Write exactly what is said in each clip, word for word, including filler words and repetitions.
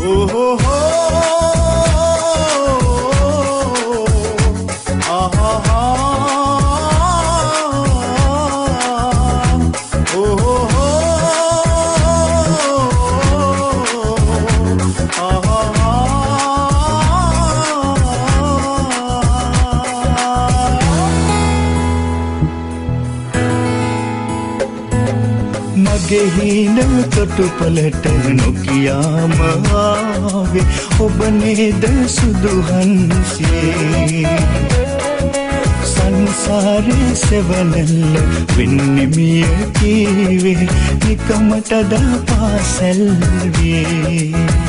ගෙහින තොටුපළට නොකියාම ආවේ ඔබ නේද සුදුහන්සේ සංසාරේ සෙවණැල්ල වෙන්නිමිය කීවේ නිකමටද පාසල් වේ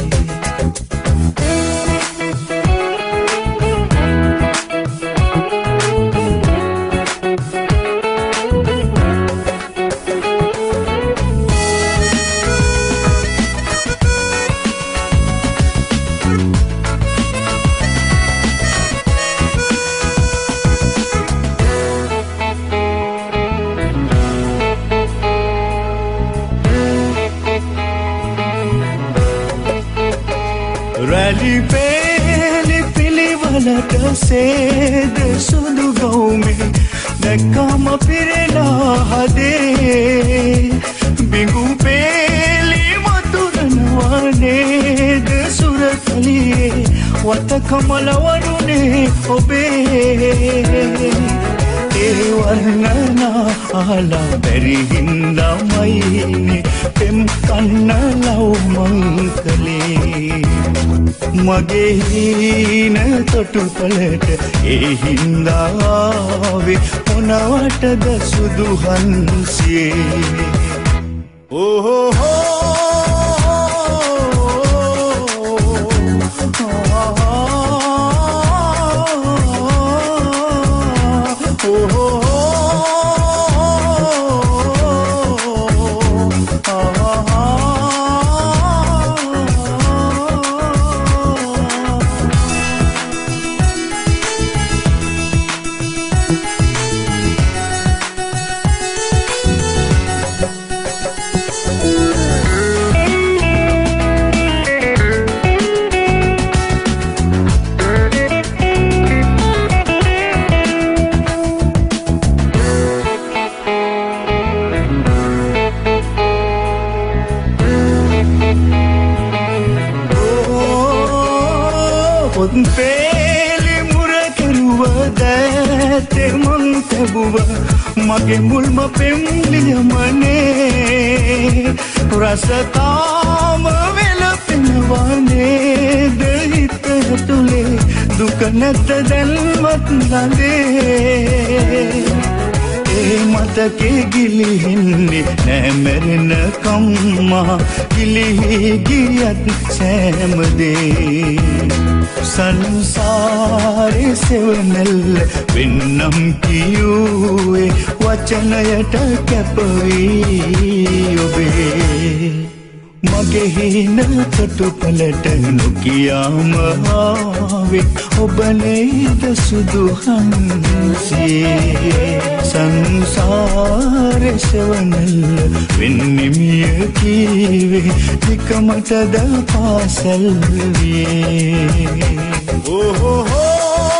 සේද සුදු ගෞමේ දැක්කම පිරෙලා හදේ බිඟු පෙලි වතුරනවා නේද සුරතලියේ වත කමල වරුනේ ඔබේ ඒ වර්ණනා අහලා බැරි හින්දාමයි පෙම් කන්න ලව් මං කලේ මගේ හීන තොටුපළට ඒ හින්දාවේ මොනවටද සුදුහන්සියේ ඕහෝ මගේ මුල්ම පෙම්ලියමනේ රසතාම වෙලපෙනවනේ දෙහිත තුලේ දුක නැත දැන්වත් ළඟේ ඒ මතකේ ගිලිහින්නේ නෑ මැරෙන කම්මා ගිලිහි ගියත් සෑමදේ සංසාරේ සෙවණැල්ල වෙන්නම් කිව්වේ වචනයට කැපවී ඔබේ මගේ හින තොටුපළට නොකියාම ආවේ ඔබ නේද සුදුහන්සේ සංසාරේ සෙවණැල්ල වෙන්නිමිය කීවේ නිකමටද පාසල් වේ ඕහෝ